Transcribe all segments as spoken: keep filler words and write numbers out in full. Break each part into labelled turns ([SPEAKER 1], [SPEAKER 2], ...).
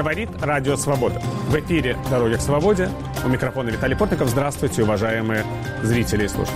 [SPEAKER 1] Говорит Радио Свобода. В эфире «Дороги к свободе». У микрофона Виталий Портников. Здравствуйте, уважаемые зрители и слушатели.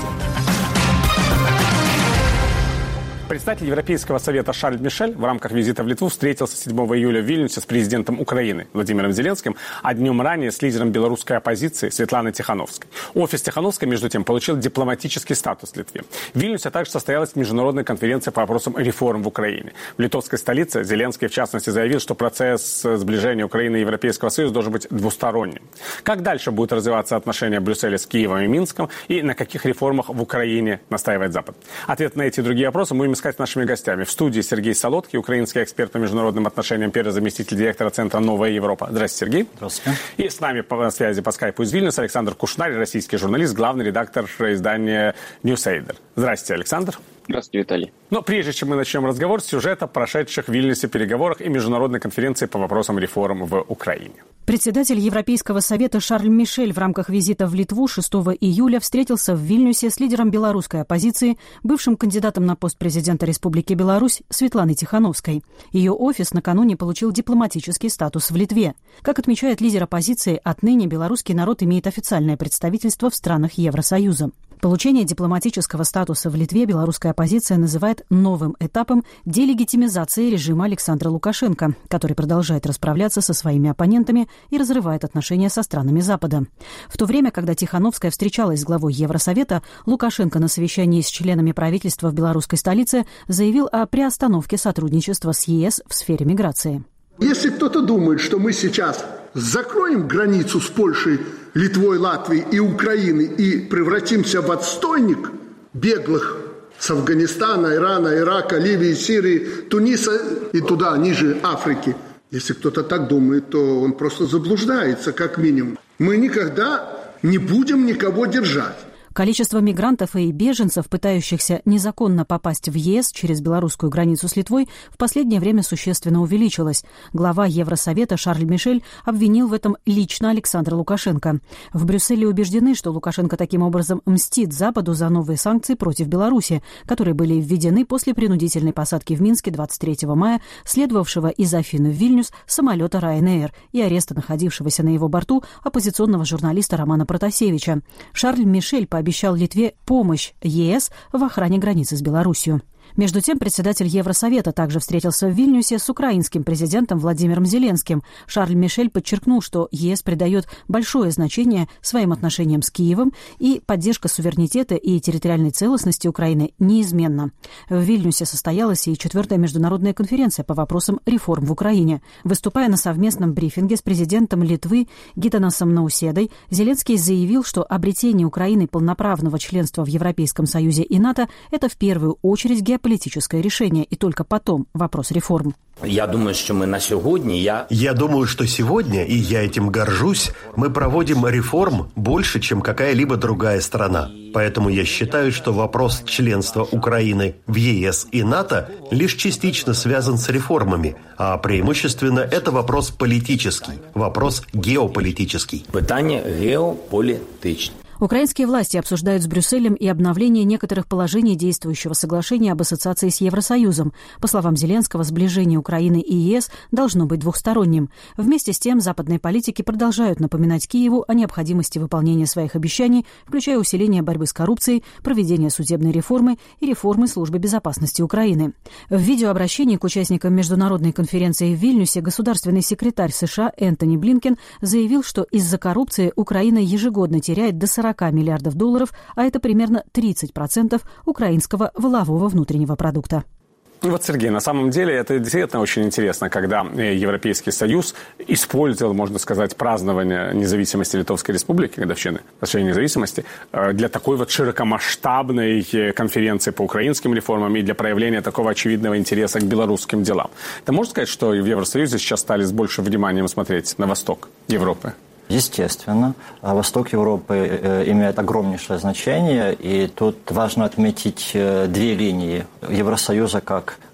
[SPEAKER 1] Председатель Европейского совета Шарль Мишель в рамках визита в Литву встретился седьмого июля в Вильнюсе с президентом Украины Владимиром Зеленским, а днем ранее с лидером белорусской оппозиции Светланой Тихановской. Офис Тихановской, между тем, получил дипломатический статус в Литве. В Вильнюсе также состоялась международная конференция по вопросам реформ в Украине. В литовской столице Зеленский, в частности, заявил, что процесс сближения Украины и Европейского Союза должен быть двусторонним. Как дальше будут развиваться отношения Брюсселя с Киевом и Минском, и на каких реформах в Украине настаивает Запад? Ответ на эти и другие вопросы мы будем искать с нашими гостями. В студии Сергей Солодкий, украинский эксперт по международным отношениям, первый заместитель директора Центра «Новая Европа». Здравствуйте, Сергей.
[SPEAKER 2] Здравствуйте.
[SPEAKER 1] И с нами по связи по скайпу из Вильнюса Александр Кушнарь, российский журналист, главный редактор издания «Ньюсейдер». Здравствуйте, Александр.
[SPEAKER 3] Здравствуйте, Виталий.
[SPEAKER 1] Но прежде чем мы начнем разговор, сюжет о прошедших в Вильнюсе переговорах и международной конференции по вопросам реформ в Украине.
[SPEAKER 4] Председатель Европейского совета Шарль Мишель в рамках визита в Литву шестого июля встретился в Вильнюсе с лидером белорусской оппозиции, бывшим кандидатом на пост президента Республики Беларусь Светланой Тихановской. Ее офис накануне получил дипломатический статус в Литве. Как отмечает лидер оппозиции, отныне белорусский народ имеет официальное представительство в странах Евросоюза. Получение дипломатического статуса в Литве белорусская оппозиция называет новым этапом делегитимизации режима Александра Лукашенко, который продолжает расправляться со своими оппонентами и разрывает отношения со странами Запада. В то время, когда Тихановская встречалась с главой Евросовета, Лукашенко на совещании с членами правительства в белорусской столице заявил о приостановке сотрудничества с ЕС в сфере миграции.
[SPEAKER 5] Если кто-то думает, что мы сейчас закроем границу с Польшей, Литвой, Латвией и Украиной и превратимся в отстойник беглых с Афганистана, Ирана, Ирака, Ливии, Сирии, Туниса и туда, ниже Африки. Если кто-то так думает, то он просто заблуждается, как минимум. Мы никогда не будем никого держать.
[SPEAKER 4] Количество мигрантов и беженцев, пытающихся незаконно попасть в ЕС через белорусскую границу с Литвой, в последнее время существенно увеличилось. Глава Евросовета Шарль Мишель обвинил в этом лично Александра Лукашенко. В Брюсселе убеждены, что Лукашенко таким образом мстит Западу за новые санкции против Беларуси, которые были введены после принудительной посадки в Минске двадцать третьего мая, следовавшего из Афин в Вильнюс самолета Ryanair и ареста находившегося на его борту оппозиционного журналиста Романа Протасевича. Шарль Мишель пообещал обещал Литве помощь ЕС в охране границы с Беларусью. Между тем, председатель Евросовета также встретился в Вильнюсе с украинским президентом Владимиром Зеленским. Шарль Мишель подчеркнул, что ЕС придает большое значение своим отношениям с Киевом, и поддержка суверенитета и территориальной целостности Украины неизменна. В Вильнюсе состоялась и четвертая международная конференция по вопросам реформ в Украине. Выступая на совместном брифинге с президентом Литвы Гитанасом Науседой, Зеленский заявил, что обретение Украины полноправного членства в Европейском Союзе и НАТО – это в первую очередь геополитическое политическое решение, и только потом вопрос реформ.
[SPEAKER 2] Я думаю, что мы на сегодня... Я...
[SPEAKER 6] я думаю, что сегодня, и я этим горжусь, мы проводим реформ больше, чем какая-либо другая страна. Поэтому я считаю, что вопрос членства Украины в ЕС и НАТО лишь частично связан с реформами, а преимущественно это вопрос политический, вопрос геополитический.
[SPEAKER 2] Питание геополитичное.
[SPEAKER 4] Украинские власти обсуждают с Брюсселем и обновление некоторых положений действующего соглашения об ассоциации с Евросоюзом. По словам Зеленского, сближение Украины и ЕС должно быть двухсторонним. Вместе с тем, западные политики продолжают напоминать Киеву о необходимости выполнения своих обещаний, включая усиление борьбы с коррупцией, проведение судебной реформы и реформы Службы безопасности Украины. В видеообращении к участникам международной конференции в Вильнюсе государственный секретарь США Энтони Блинкен заявил, что из-за коррупции Украина ежегодно теряет до сорока миллиардов долларов, а это примерно тридцать процентов украинского валового внутреннего продукта.
[SPEAKER 1] Вот, Сергей, на самом деле это действительно очень интересно, когда Европейский Союз использовал, можно сказать, празднование независимости Литовской Республики, годовщины возвращения независимости, для такой вот широкомасштабной конференции по украинским реформам и для проявления такого очевидного интереса к белорусским делам. Ты можешь сказать, что в Евросоюзе сейчас стали с большим вниманием смотреть на восток Европы?
[SPEAKER 3] Естественно. Восток Европы имеет огромнейшее значение, и тут важно отметить две линии Евросоюза как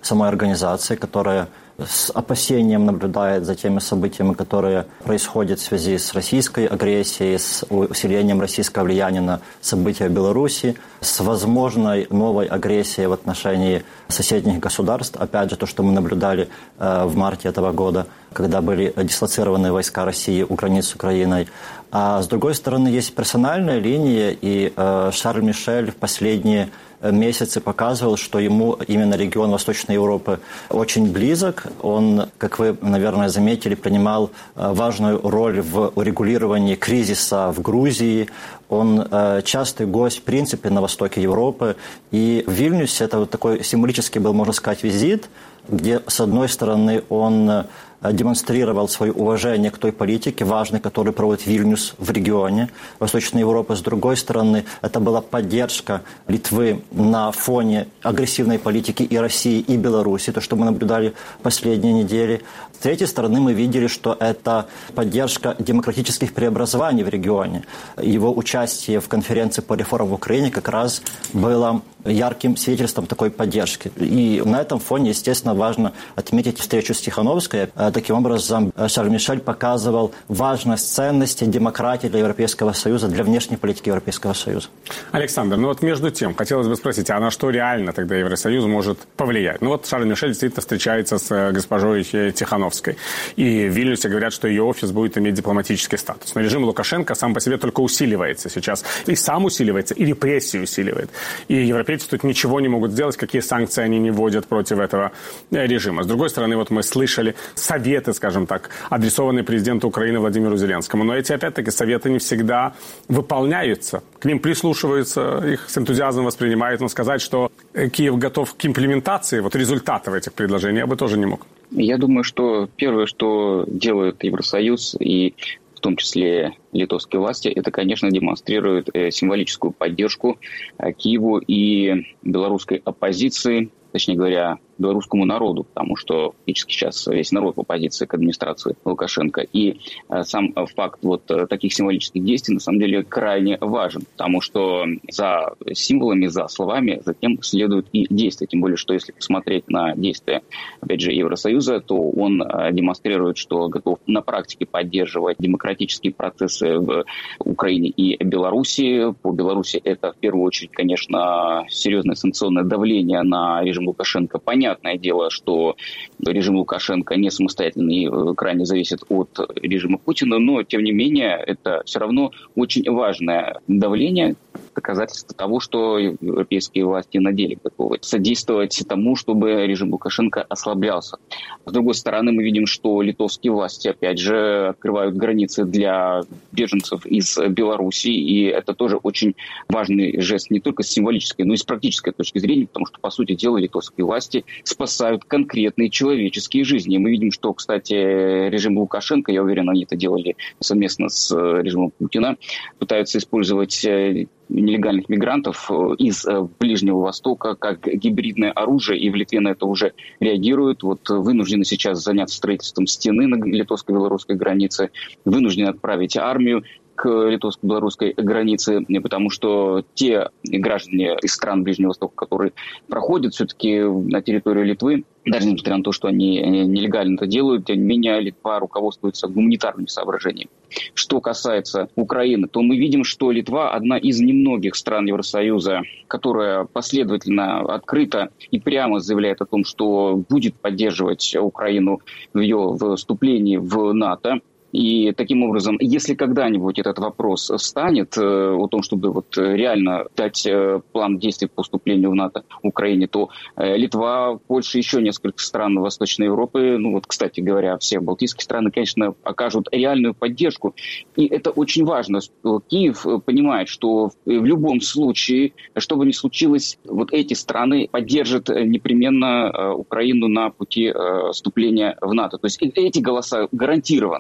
[SPEAKER 3] самой организации, которая с опасением наблюдает за теми событиями, которые происходят в связи с российской агрессией, с усилением российского влияния на события в Беларуси, с возможной новой агрессией в отношении соседних государств. Опять же, то, что мы наблюдали э, в марте этого года, когда были дислоцированы войска России у границ с Украиной. А с другой стороны, есть персональная линия, и э, Шарль Мишель в последние месяцы показывал, что ему именно регион Восточной Европы очень близок. Он, как вы, наверное, заметили, принимал важную роль в урегулировании кризиса в Грузии. Он частый гость, в принципе, на востоке Европы. И в Вильнюсе это вот такой символический был, можно сказать, визит, где, с одной стороны, он демонстрировал свое уважение к той политике важной, которую проводит Вильнюс в регионе Восточной Европы. С другой стороны, это была поддержка Литвы на фоне агрессивной политики и России, и Беларуси, то, что мы наблюдали в последние недели. С третьей стороны, мы видели, что это поддержка демократических преобразований в регионе. Его участие в конференции по реформам в Украине как раз было ярким свидетельством такой поддержки. И на этом фоне, естественно, важно отметить встречу с Тихановской. Таким образом, Шарль Мишель показывал важность ценностей демократии для Европейского Союза, для внешней политики Европейского Союза.
[SPEAKER 1] Александр, ну вот между тем, хотелось бы спросить, а на что реально тогда Евросоюз может повлиять? Ну вот Шарль Мишель действительно встречается с госпожой Тихановской. И в Вильнюсе говорят, что ее офис будет иметь дипломатический статус. Но режим Лукашенко сам по себе только усиливается сейчас. И сам усиливается, и репрессии усиливает. И европейцы тут ничего не могут сделать, какие санкции они не вводят против этого режима. С другой стороны, вот мы слышали советы, скажем так, адресованные президенту Украины Владимиру Зеленскому. Но эти, опять-таки, советы не всегда выполняются. К ним прислушиваются, их с энтузиазмом воспринимают. Но сказать, что Киев готов к имплементации вот результатов этих предложений, я бы тоже не мог.
[SPEAKER 7] Я думаю, что первое, что делает Евросоюз и в том числе литовские власти, это, конечно, демонстрирует символическую поддержку Киеву и белорусской оппозиции, точнее говоря, белорусскому народу, потому что фактически сейчас весь народ в оппозиции к администрации Лукашенко. И э, сам факт вот таких символических действий на самом деле крайне важен, потому что за символами, за словами затем следуют и действия. Тем более, что если посмотреть на действия, опять же, Евросоюза, то он э, демонстрирует, что готов на практике поддерживать демократические процессы в Украине и Беларуси. По Беларуси это в первую очередь, конечно, серьезное санкционное давление на режим Лукашенко. Понятное дело, что режим Лукашенко не самостоятельный и крайне зависит от режима Путина, но, тем не менее, это все равно очень важное давление, доказательство того, что европейские власти на деле готовы содействовать тому, чтобы режим Лукашенко ослаблялся. С другой стороны, мы видим, что литовские власти, опять же, открывают границы для беженцев из Беларуси, и это тоже очень важный жест не только с символической, но и с практической точки зрения, потому что, по сути дела, литовские власти спасают конкретные человеческие жизни. И мы видим, что, кстати, режим Лукашенко, я уверен, они это делали совместно с режимом Путина, пытаются использовать нелегальных мигрантов из Ближнего Востока как гибридное оружие, и в Литве на это уже реагируют. Вот вынуждены сейчас заняться строительством стены на литовско-белорусской границе, вынуждены отправить армию к литовско-белорусской границе, потому что те граждане из стран Ближнего Востока, которые проходят все-таки на территорию Литвы, даже несмотря на то, что они нелегально это делают, тем не менее Литва руководствуется гуманитарными соображениями. Что касается Украины, то мы видим, что Литва одна из немногих стран Евросоюза, которая последовательно, открыто и прямо заявляет о том, что будет поддерживать Украину в ее вступлении в НАТО. И таким образом, если когда-нибудь этот вопрос встанет э, о том, чтобы вот реально дать э, план действий по вступлению в НАТО Украине, то э, Литва, Польша, еще несколько стран Восточной Европы, ну вот, кстати говоря, все балтийские страны, конечно, окажут реальную поддержку. И это очень важно. Киев понимает, что в любом случае, что бы ни случилось, вот эти страны поддержат непременно э, Украину на пути э, вступления в НАТО. То есть эти голоса гарантированы.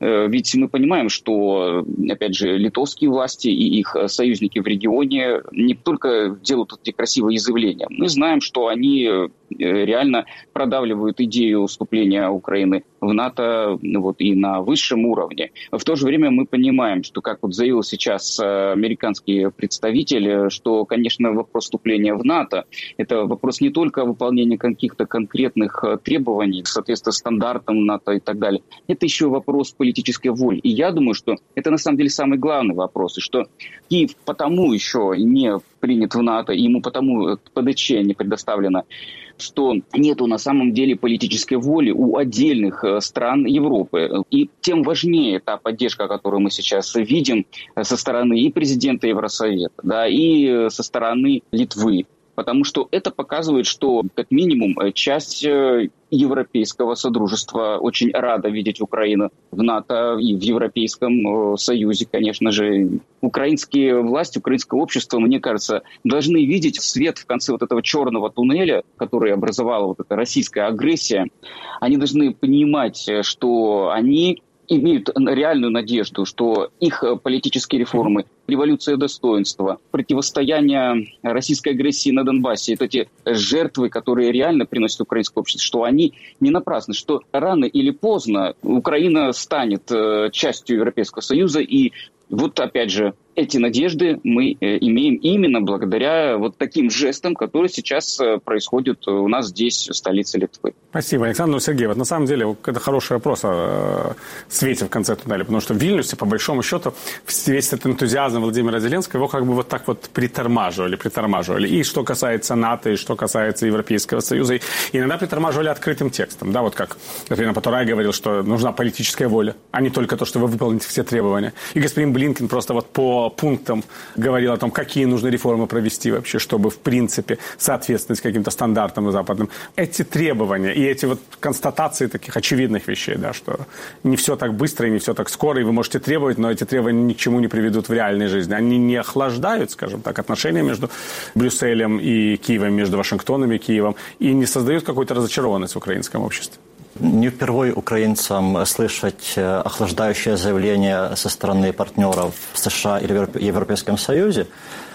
[SPEAKER 7] Ведь мы понимаем, что, опять же, литовские власти и их союзники в регионе не только делают эти красивые заявления. Мы знаем, что они реально продавливают идею вступления Украины в НАТО вот, и на высшем уровне. В то же время мы понимаем, что, как вот заявил сейчас американский представитель, что, конечно, вопрос вступления в НАТО – это вопрос не только выполнения каких-то конкретных требований, соответственно, стандартам НАТО и так далее. Это еще вопрос политической воли. И я думаю, что это на самом деле самый главный вопрос, и что Киев потому еще не принят в НАТО, и ему потому ПДЧ не предоставлено, что нету на самом деле политической воли у отдельных стран Европы. И тем важнее та поддержка, которую мы сейчас видим со стороны и президента Евросовета, да, и со стороны Литвы. Потому что это показывает, что как минимум часть Европейского Содружества очень рада видеть Украину в НАТО и в Европейском Союзе, конечно же. Украинские власти, украинское общество, мне кажется, должны видеть свет в конце вот этого черного туннеля, который образовала вот эта российская агрессия. Они должны понимать, что они имеют реальную надежду, что их политические реформы, революция достоинства, противостояние российской агрессии на Донбассе, это те жертвы, которые реально приносят украинское общество, что они не напрасны, что рано или поздно Украина станет частью Европейского Союза. И вот опять же, эти надежды мы имеем именно благодаря вот таким жестам, которые сейчас происходят у нас здесь, в столице Литвы.
[SPEAKER 1] Спасибо, Александр. Ну, Сергей, вот на самом деле это хороший вопрос о свете в конце туннеля, потому что в Вильнюсе, по большому счету, весь этот энтузиазм Владимира Зеленского, его как бы вот так вот притормаживали, притормаживали. И что касается НАТО, и что касается Европейского Союза, и иногда притормаживали открытым текстом, да, вот как господин Потурай говорил, что нужна политическая воля, а не только то, что вы выполните все требования. И господин Блинкен просто вот по пунктам говорил о том, какие нужно реформы провести вообще, чтобы, в принципе, соответствовать каким-то стандартам западным. Эти требования и эти вот констатации таких очевидных вещей, да, что не все так быстро и не все так скоро, и вы можете требовать, но эти требования ни к чему не приведут в реальной жизни. Они не охлаждают, скажем так, отношения между Брюсселем и Киевом, между Вашингтоном и Киевом, и не создают какую-то разочарованность в украинском обществе.
[SPEAKER 3] Не впервые украинцам слышать охлаждающее заявление со стороны партнеров в США или в Европейском Союзе.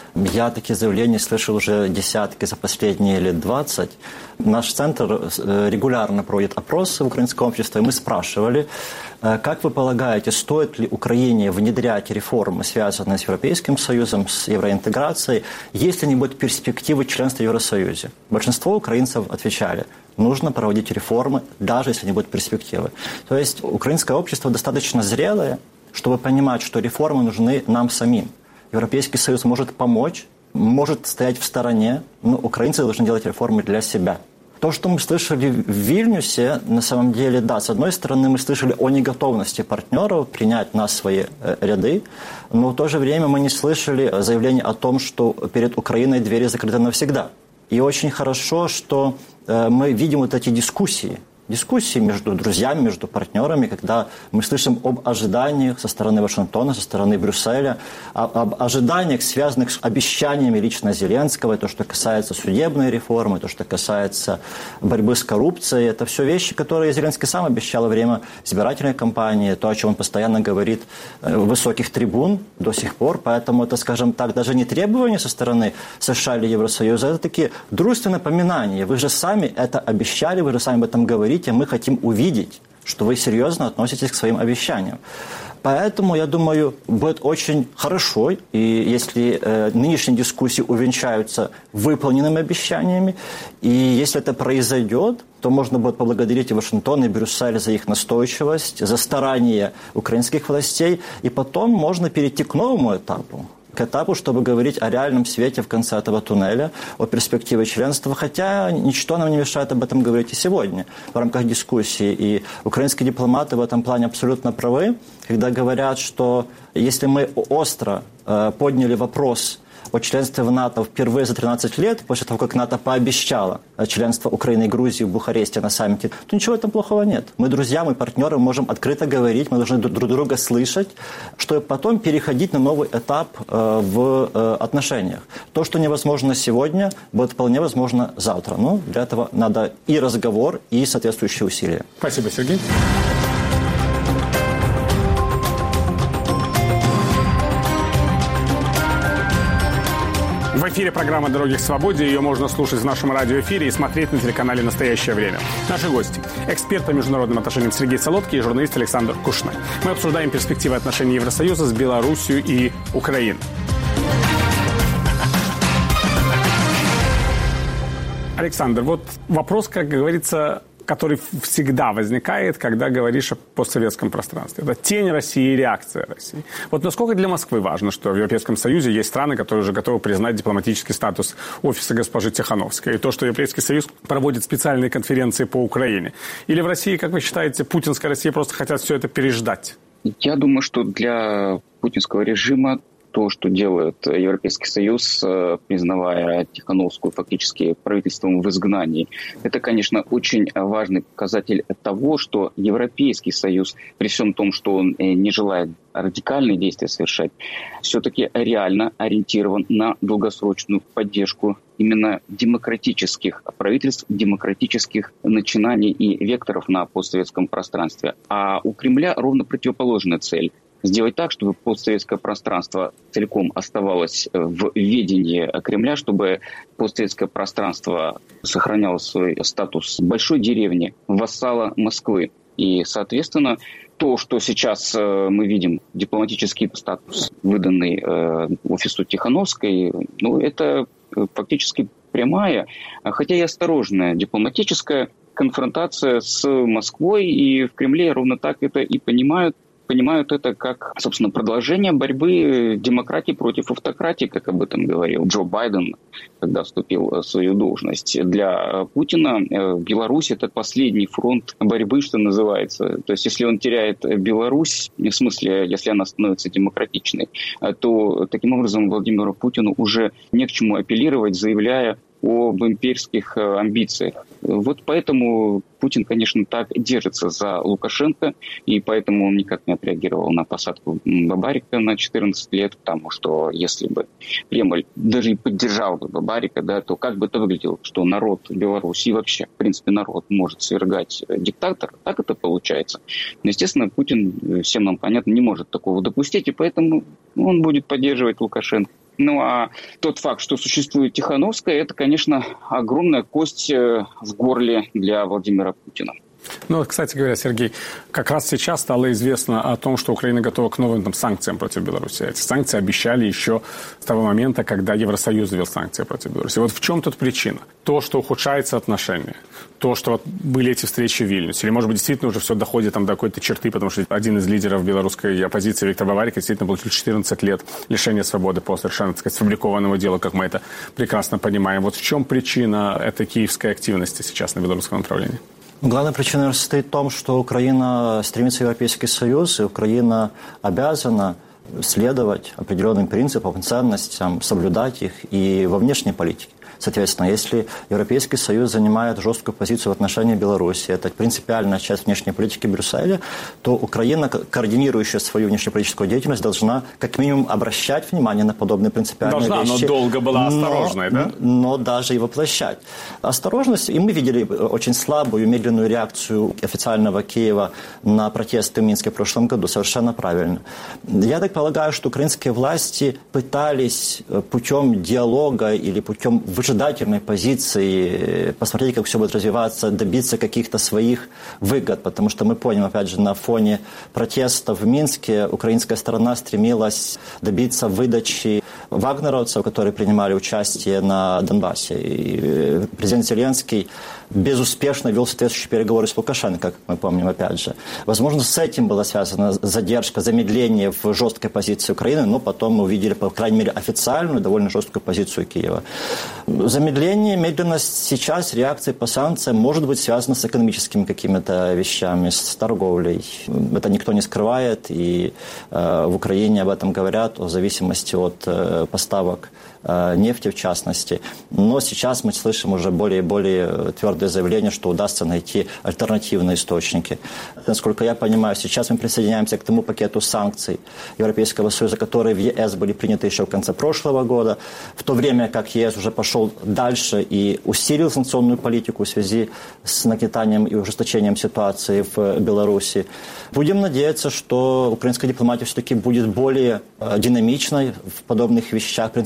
[SPEAKER 3] Я такие заявления слышал уже десятки за последние лет двадцать. Наш центр регулярно проводит опросы в украинском обществе, и мы спрашивали, как вы полагаете, стоит ли Украине внедрять реформы, связанные с Европейским Союзом, с евроинтеграцией, если не будет перспективы членства в Евросоюзе? Большинство украинцев отвечали, нужно проводить реформы, даже если не будет перспективы. То есть украинское общество достаточно зрелое, чтобы понимать, что реформы нужны нам самим. Европейский Союз может помочь, может стоять в стороне, но украинцы должны делать реформы для себя. То, что мы слышали в Вильнюсе, на самом деле, да, с одной стороны, мы слышали о неготовности партнеров принять нас в свои э, ряды, но в то же время мы не слышали заявления о том, что перед Украиной двери закрыты навсегда. И очень хорошо, что э, мы видим вот эти дискуссии, дискуссии между друзьями, между партнерами, когда мы слышим об ожиданиях со стороны Вашингтона, со стороны Брюсселя, об ожиданиях, связанных с обещаниями лично Зеленского, то, что касается судебной реформы, то, что касается борьбы с коррупцией. Это все вещи, которые Зеленский сам обещал во время избирательной кампании, то, о чем он постоянно говорит в высоких трибун до сих пор. Поэтому это, скажем так, даже не требования со стороны США или Евросоюза, это такие дружественные напоминания. Вы же сами это обещали, вы же сами об этом говорите. Мы хотим увидеть, что вы серьезно относитесь к своим обещаниям. Поэтому, я думаю, будет очень хорошо, и если э, нынешние дискуссии увенчаются выполненными обещаниями, и если это произойдет, то можно будет поблагодарить и Вашингтон, и Брюссель за их настойчивость, за старания украинских властей, и потом можно перейти к новому этапу. К этапу, чтобы говорить о реальном свете в конце этого туннеля, о перспективе членства, хотя ничто нам не мешает об этом говорить и сегодня в рамках дискуссии. И украинские дипломаты в этом плане абсолютно правы, когда говорят, что если мы остро э, подняли вопрос о членстве в НАТО впервые за тринадцать лет, после того, как НАТО пообещало членство Украины и Грузии в Бухаресте на саммите, то ничего там плохого нет. Мы друзья, мы партнеры, можем открыто говорить, мы должны друг друга слышать, чтобы потом переходить на новый этап э, в э, отношениях. То, что невозможно сегодня, будет вполне возможно завтра. Но для этого надо и разговор, и соответствующие усилия.
[SPEAKER 1] Спасибо, Сергей. В эфире программа «Дороги к свободе». Ее можно слушать в нашем радиоэфире и смотреть на телеканале «Настоящее время». Наши гости – эксперт по международным отношениям Сергей Солодкий и журналист Александр Кушнай. Мы обсуждаем перспективы отношений Евросоюза с Белоруссией и Украиной. Александр, вот вопрос, как говорится, который всегда возникает, когда говоришь о постсоветском пространстве. Это тень России и реакция России. Вот насколько для Москвы важно, что в Европейском Союзе есть страны, которые уже готовы признать дипломатический статус офиса госпожи Тихановской, и то, что Европейский Союз проводит специальные конференции по Украине? Или в России, как вы считаете, путинская Россия просто хотят все это переждать?
[SPEAKER 7] Я думаю, что для путинского режима то, что делает Европейский Союз, признавая Тихановскую фактически правительством в изгнании, это, конечно, очень важный показатель того, что Европейский Союз, при всем том, что он не желает радикальные действия совершать, все-таки реально ориентирован на долгосрочную поддержку именно демократических правительств, демократических начинаний и векторов на постсоветском пространстве. А у Кремля ровно противоположная цель – сделать так, чтобы постсоветское пространство целиком оставалось в ведении Кремля, чтобы постсоветское пространство сохраняло свой статус большой деревни, вассала Москвы. И, соответственно, то, что сейчас мы видим, дипломатический статус, выданный офису Тихановской, ну, это фактически прямая, хотя и осторожная дипломатическая конфронтация с Москвой, и в Кремле ровно так это и понимают. понимают это как, собственно, продолжение борьбы демократии против автократии, как об этом говорил Джо Байден, когда вступил в свою должность. Для Путина Беларусь – это последний фронт борьбы, что называется. То есть, если он теряет Беларусь, в смысле, если она становится демократичной, то таким образом Владимиру Путину уже не к чему апеллировать, заявляя об имперских амбициях. Вот поэтому Путин, конечно, так держится за Лукашенко, и поэтому он никак не отреагировал на посадку Бабарика на четырнадцать лет, потому что если бы Кремль даже и поддержал бы Бабарика, да, то как бы это выглядело, что народ Беларуси, вообще, в принципе, народ может свергать диктатора, так это получается. Но, естественно, Путин, всем нам понятно, не может такого допустить, и поэтому он будет поддерживать Лукашенко. Ну, а тот факт, что существует Тихановская, это, конечно, огромная кость в горле для Владимира Путина.
[SPEAKER 1] Ну, кстати говоря, Сергей, как раз сейчас стало известно о том, что Украина готова к новым там, санкциям против Беларуси. Эти санкции обещали еще с того момента, когда Евросоюз ввел санкции против Беларуси. Вот в чем тут причина? То, что ухудшаются отношения, то, что вот были эти встречи в Вильнюсе, или, может быть, действительно уже все доходит там, до какой-то черты, потому что один из лидеров белорусской оппозиции, Виктор Бабарик, действительно получил четырнадцать лет лишения свободы по совершенно, так сказать, сфабрикованному делу, как мы это прекрасно понимаем. Вот в чем причина этой киевской активности сейчас на белорусском направлении?
[SPEAKER 3] Главная причина состоит в том, что Украина стремится в Европейский Союз, и Украина обязана следовать определенным принципам, ценностям, соблюдать их и во внешней политике. Соответственно, если Европейский Союз занимает жесткую позицию в отношении Беларуси, это принципиальная часть внешней политики Брюсселя, то Украина, координирующая свою внешнеполитическую деятельность, должна как минимум обращать внимание на подобные принципиальные
[SPEAKER 1] должна,
[SPEAKER 3] вещи.
[SPEAKER 1] Должна, но долго была осторожной,
[SPEAKER 3] но,
[SPEAKER 1] да?
[SPEAKER 3] Но даже и воплощать. Осторожность, и мы видели очень слабую, медленную реакцию официального Киева на протесты в Минске в прошлом году, совершенно правильно. Я так полагаю, что украинские власти пытались путем диалога или путем выжидания выжидательной позиции, посмотреть, как все будет развиваться, добиться каких-то своих выгод, потому что мы поняли, опять же, на фоне протестов в Минске украинская сторона стремилась добиться выдачи вагнеровцев, которые принимали участие на Донбассе. И президент Зеленский безуспешно вел соответствующие переговоры с Лукашенко, как мы помним, опять же. Возможно, с этим была связана задержка, замедление в жесткой позиции Украины, но потом мы увидели, по крайней мере, официальную, довольно жесткую позицию Киева. Замедление, медленность сейчас, реакция по санкциям может быть связана с экономическими какими-то вещами, с торговлей. Это никто не скрывает, и э, в Украине об этом говорят, о зависимости от э, поставок э, нефти в частности. Но сейчас мы слышим уже более и более твердое заявление, что удастся найти альтернативные источники. Насколько я понимаю, сейчас мы присоединяемся к тому пакету санкций Европейского Союза, которые в ЕС были приняты еще в конце прошлого года, в то время как ЕС уже пошел дальше и усилил санкционную политику в связи с нагнетанием и ужесточением ситуации в Беларуси. Будем надеяться, что украинская дипломатия все-таки будет более динамичной в подобных вещах принципиальных,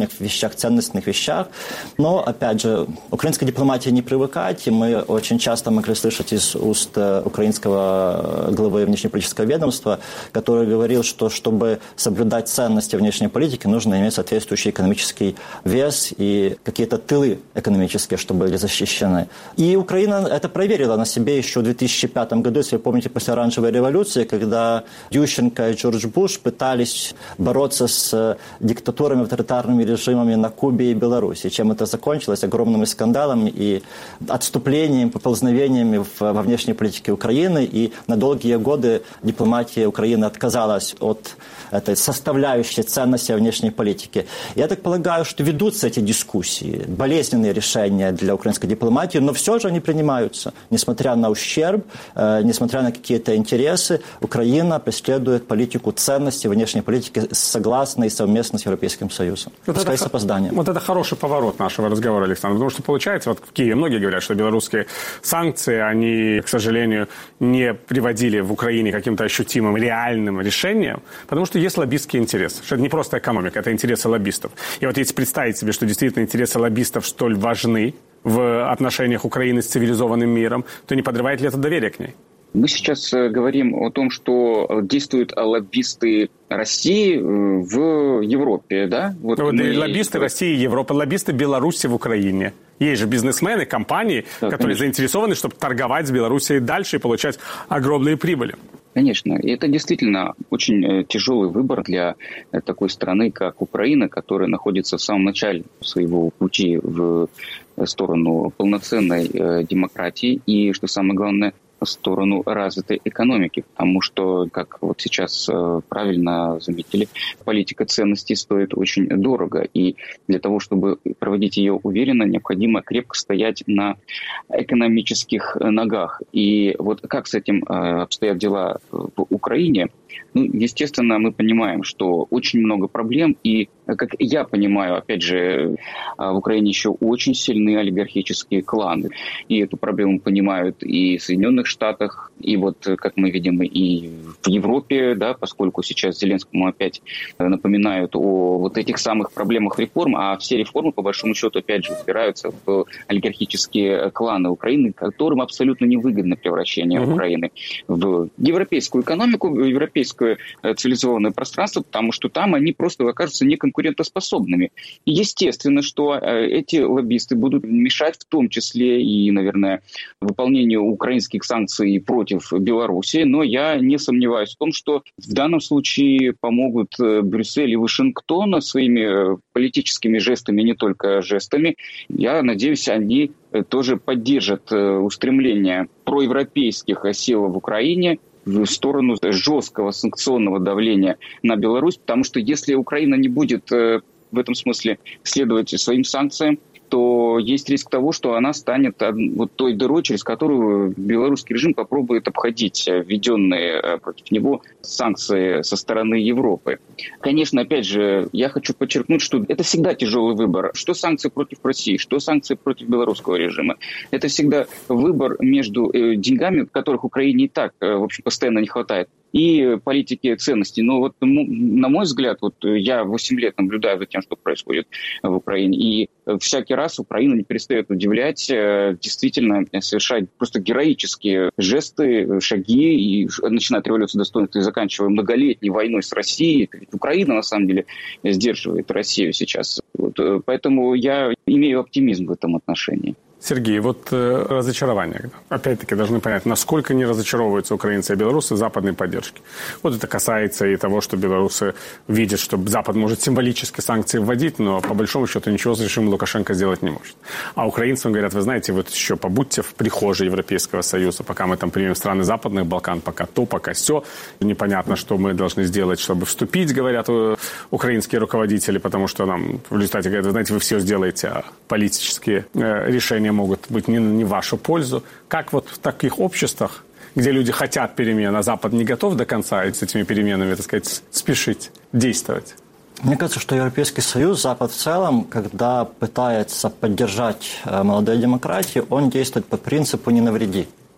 [SPEAKER 3] важных вещах, ценностных вещах. Но, опять же, украинской дипломатии не привыкать, и мы очень часто могли слышать из уст украинского главы внешнеполитического ведомства, который говорил, что чтобы соблюдать ценности внешней политики, нужно иметь соответствующий экономический вес и какие-то тылы экономические, чтобы были защищены. И Украина это проверила на себе еще в две тысячи пятом году, если вы помните, после оранжевой революции, когда Ющенко и Джордж Буш пытались бороться с диктатурами, авторитарными режимами на Кубе и Беларуси. Чем это закончилось? Огромными скандалами и отступлением, поползновениями во внешней политике Украины. И на долгие годы дипломатия Украины отказалась от этой составляющей ценности внешней политики. Я так полагаю, что ведутся эти дискуссии, болезненные решения для украинской дипломатии, но все же они принимаются. Несмотря на ущерб, э, несмотря на какие-то интересы, Украина преследует политику ценностей внешней политики согласно и совместно с Европейским Союзом.
[SPEAKER 1] Вот это, с опозданием. Вот это хороший поворот нашего разговора, Александр. Потому что получается, вот в Киеве многие говорят, что белорусские санкции, они, к сожалению, не приводили в Украине к каким-то ощутимым реальным решениям, потому что есть лоббистский интерес. Что это не просто экономика, это интересы лоббистов. И вот если представить себе, что действительно интересы лоббистов столь важны в отношениях Украины с цивилизованным миром, то не подрывает ли это доверие к ней?
[SPEAKER 7] Мы сейчас говорим о том, что действуют лоббисты России в Европе, да?
[SPEAKER 1] Вот вот мы... Лоббисты России, Европы, лоббисты Беларуси в Украине. Есть же бизнесмены, компании, да, которые конечно. заинтересованы, чтобы торговать с Белоруссией дальше и получать огромные прибыли.
[SPEAKER 7] Конечно. И это действительно очень тяжелый выбор для такой страны, как Украина, которая находится в самом начале своего пути в сторону полноценной демократии и, что самое главное, в сторону развитой экономики, потому что, как вот сейчас правильно заметили, политика ценностей стоит очень дорого, и для того, чтобы проводить ее уверенно, необходимо крепко стоять на экономических ногах. И вот как с этим обстоят дела в Украине? Ну, естественно, мы понимаем, что очень много проблем, и, как я понимаю, опять же, в Украине еще очень сильны олигархические кланы, и эту проблему понимают и в Соединенных Штатах, и вот, как мы видим, и в Европе, да, поскольку сейчас Зеленскому опять напоминают о вот этих самых проблемах реформ, а все реформы, по большому счету, опять же, упираются в олигархические кланы Украины, которым абсолютно невыгодно превращение mm-hmm. Украины в европейскую экономику, в европейскую цивилизованное пространство, потому что там они просто окажутся неконкурентоспособными. И естественно, что эти лоббисты будут мешать в том числе и, наверное, выполнению украинских санкций против Беларуси, но я не сомневаюсь в том, что в данном случае помогут Брюссель и Вашингтон своими политическими жестами, не только жестами. Я надеюсь, они тоже поддержат устремление проевропейских сил в Украине в сторону жесткого санкционного давления на Беларусь, потому что если Украина не будет в этом смысле следовать своим санкциям, то есть риск того, что она станет вот той дырой, через которую белорусский режим попробует обходить введенные против него санкции со стороны Европы. Конечно, опять же, я хочу подчеркнуть, что это всегда тяжелый выбор. Что санкции против России, что санкции против белорусского режима. Это всегда выбор между деньгами, которых Украине и так, в общем, постоянно не хватает, и политики ценностей. Но вот, на мой взгляд, вот я восемь лет наблюдаю за тем, что происходит в Украине, и всякий раз Украина не перестает удивлять, действительно совершать просто героические жесты, шаги, и начиная от революции достоинства и заканчивая многолетней войной с Россией. Ведь Украина, на самом деле, сдерживает Россию сейчас. Вот, поэтому я имею оптимизм в этом отношении.
[SPEAKER 1] Сергей, вот э, разочарование. Опять-таки должны понять, насколько не разочаровываются украинцы и белорусы западной поддержки. Вот это касается и того, что белорусы видят, что Запад может символически санкции вводить, но по большому счету ничего с режимом Лукашенко сделать не может. А украинцам говорят, вы знаете, вот еще побудьте в прихожей Европейского Союза, пока мы там примем страны Западных Балкан, пока то, пока сё. Непонятно, что мы должны сделать, чтобы вступить, говорят украинские руководители, потому что нам в результате говорят, вы знаете, вы все сделаете, а политические э, решения могут быть не, не в вашу пользу. Как вот в таких обществах, где люди хотят перемен, а Запад не готов до конца с этими переменами, так сказать, спешить, действовать?
[SPEAKER 3] Мне кажется, что Европейский Союз, Запад в целом, когда пытается поддержать молодые демократии, он действует по принципу «не навреди».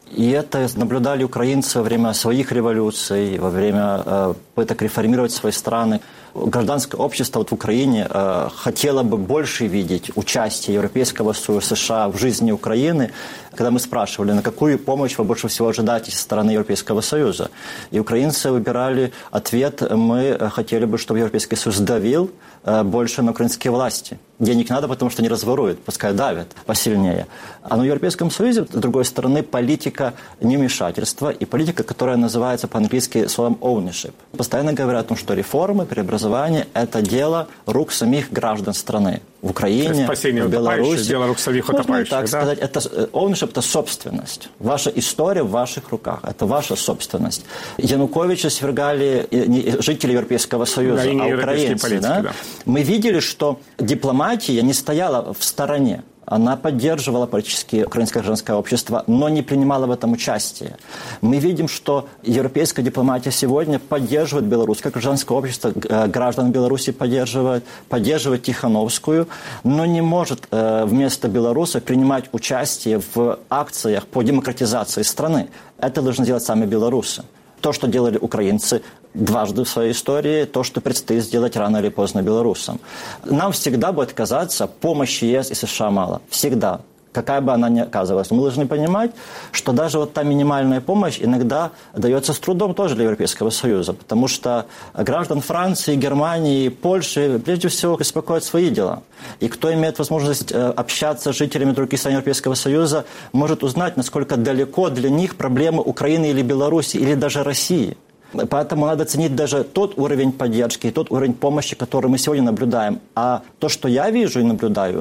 [SPEAKER 3] И это наблюдали украинцы во время своих революций, во время э, попыток реформировать свои страны. Гражданское общество вот в Украине э, хотело бы больше видеть участие Европейского Союза, США в жизни Украины, когда мы спрашивали, на какую помощь вы больше всего ожидаете со стороны Европейского Союза. И украинцы выбирали ответ: мы хотели бы, чтобы Европейский Союз давил э, больше на украинские власти. Денег надо, потому что они разворуют, пускай давят посильнее. А на Европейском Союзе, с другой стороны, политика невмешательства и политика, которая называется по-английски словом ownership. Постоянно говорят о том, что реформы, преобразования – это дело рук самих граждан страны. В Украине, в Беларуси.
[SPEAKER 1] Дело рук самих утопающих,
[SPEAKER 3] так
[SPEAKER 1] да?
[SPEAKER 3] сказать, это, ownership – это собственность. Ваша история в ваших руках. Это ваша собственность. Януковича свергали не жители Европейского Союза, да, а украинцы. Политики, да? Да. Мы видели, что дипломатия не стояла в стороне. Она поддерживала политически украинское гражданское общество, но не принимала в этом участие. Мы видим, что европейская дипломатия сегодня поддерживает белорусское гражданское общество, граждан Беларуси поддерживает, поддерживает Тихановскую, но не может вместо белорусов принимать участие в акциях по демократизации страны. Это должны делать сами белорусы. То, что делали украинцы дважды в своей истории, то, что предстоит сделать рано или поздно белорусам. Нам всегда будет казаться, помощи ЕС и США мало. Всегда. Какая бы она ни оказывалась. Но мы должны понимать, что даже вот та минимальная помощь иногда дается с трудом тоже для Европейского Союза. Потому что граждан Франции, Германии, Польши прежде всего беспокоят свои дела. И кто имеет возможность общаться с жителями других стран Европейского Союза, может узнать, насколько далеко для них проблемы Украины или Беларуси, или даже России. Поэтому надо ценить даже тот уровень поддержки и тот уровень помощи, который мы сегодня наблюдаем. А то, что я вижу и наблюдаю,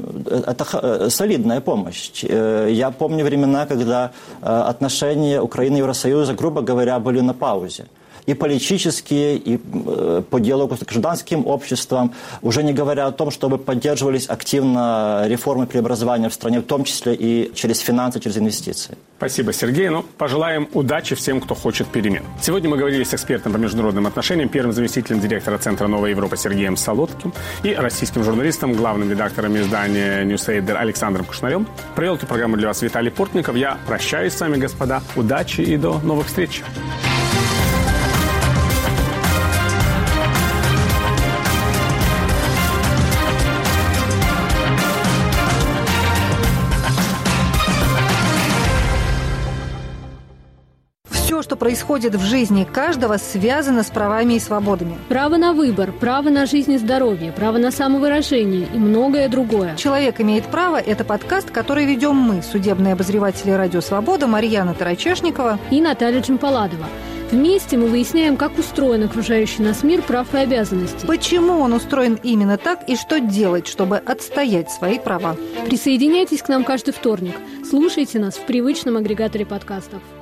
[SPEAKER 3] это солидная помощь. Я помню времена, когда отношения Украины и Евросоюза, грубо говоря, были на паузе. И политические, и по диалогу с гражданским обществом, уже не говоря о том, чтобы поддерживались активно реформы преобразования в стране, в том числе и через финансы, через инвестиции.
[SPEAKER 1] Спасибо, Сергей. Ну, пожелаем удачи всем, кто хочет перемен. Сегодня мы говорили с экспертом по международным отношениям, первым заместителем директора Центра «Новая Европа» Сергеем Солодким и российским журналистом, главным редактором издания «Ньюсейдер» Александром Кушнарем. Провел эту программу для вас Виталий Портников. Я прощаюсь с вами, господа. Удачи и до новых встреч.
[SPEAKER 8] Все, что происходит в жизни каждого, связано с правами и свободами.
[SPEAKER 9] Право на выбор, право на жизнь и здоровье, право на самовыражение и многое другое.
[SPEAKER 8] «Человек имеет право» – это подкаст, который ведем мы, судебные обозреватели «Радио Свобода» Марьяна Тарачешникова
[SPEAKER 9] и Наталья Джампаладова. Вместе мы выясняем, как устроен окружающий нас мир прав и обязанностей.
[SPEAKER 8] Почему он устроен именно так и что делать, чтобы отстоять свои права.
[SPEAKER 9] Присоединяйтесь к нам каждый вторник. Слушайте нас в привычном агрегаторе подкастов.